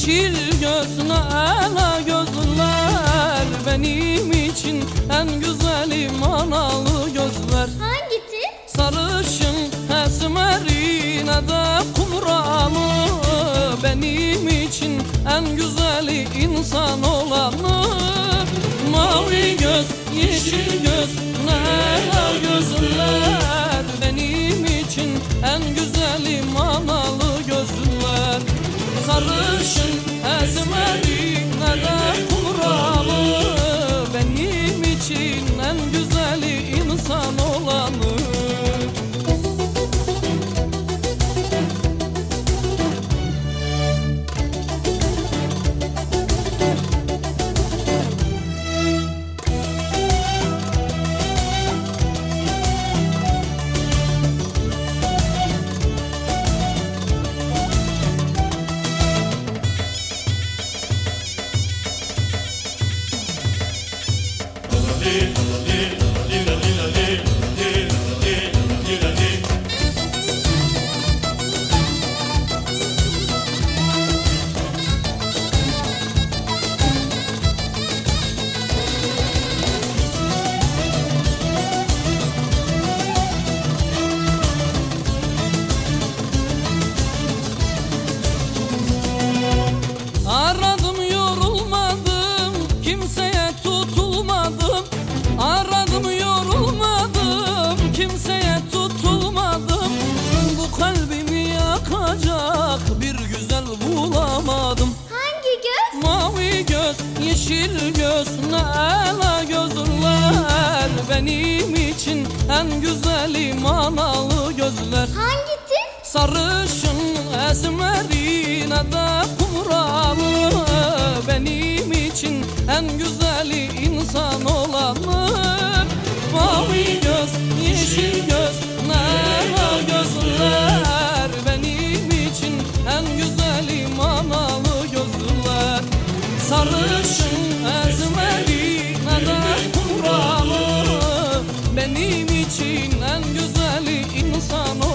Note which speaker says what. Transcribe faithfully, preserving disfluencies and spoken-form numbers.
Speaker 1: yeşil gözlü ela gözler, benim için en güzeli manalı gözler.
Speaker 2: Hangisi?
Speaker 1: Sarışın esmerine de kumralı, benim için en güzeli insan olanı. Mavi göz, yeşil göz, ela gözler, benim için en güzeli manalı gözler. Sarışın esmerine de kumralı, benim için en güzeli insan olanı. Aradım yorulmadım, kimseye tutulmadım. Aradım yorulmadım, kimseye tutulmadım. Bu kalbimi yakacak bir güzel bulamadım.
Speaker 2: Hangi göz?
Speaker 1: Mavi göz, yeşil göz, ela gözler, benim için en güzeli manalı gözler.
Speaker 2: Hangisi?
Speaker 1: Sarışın esmerine de kumralı, benim için en güzeli insan olanı. Mavi göz, yeşil göz, ela gözler, benim için en güzeli manalı gözler. Sarışın esmerine de kumralı, benim için en güzeli insan olanı.